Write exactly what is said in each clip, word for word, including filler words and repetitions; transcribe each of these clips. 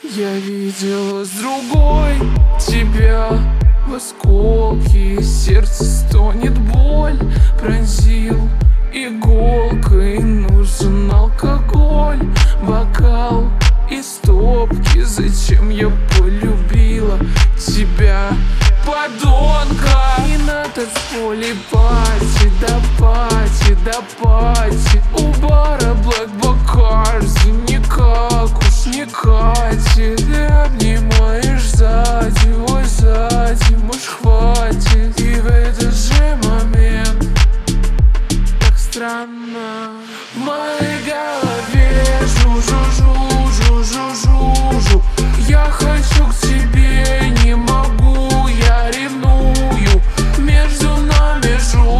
Я видела с другой тебя. В осколке сердце стонет, боль пронзил иголкой. Нужен алкоголь, бокал и стопки. Зачем я полюбила тебя, подонка? И на танцполе пати, да пати, да пати. У бара Black Bacardi никак уж не катит. Ты обнимаешь сзади, ой, сзади, может хватит. И в этот же момент так странно в моей голове жу-жу-жу-жу-жу-жу-жу. Я хочу к тебе, не могу, я ревную. Между нами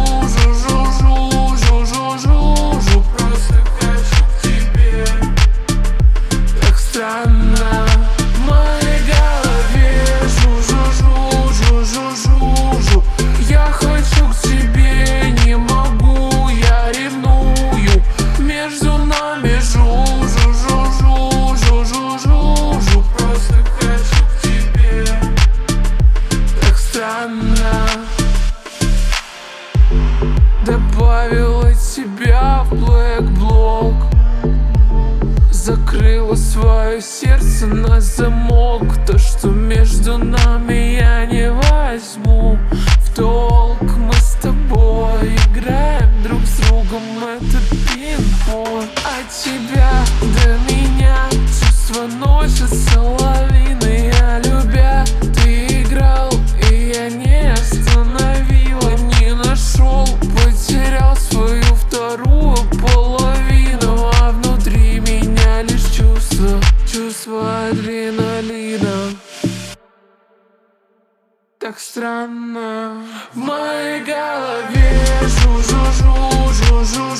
жу-жу-жу-жу-жу-жу-жу. Просто хочу к тебе. Так странно в моей голове жу-жу-жу-жу-жу-жу-жу. Я хочу к тебе, не могу, я ревную. Между нами жу-жу-жу-жу-жу-жу-жу. Просто хочу к тебе. Так странно. Добавила тебя в Black Block. Закрыла свое сердце на замок. То, что между нами, я не возьму в долг. Мы с тобой играем друг с другом этот пинг-понг. От тебя до меня чувства носятся лавиной. Я любя, ты играл, и я не остановила, не нашел. Потерял свою вторую половину, а внутри меня лишь чувство, чувство адреналина. Так странно в моей голове жу-жу-жу-жу-жу.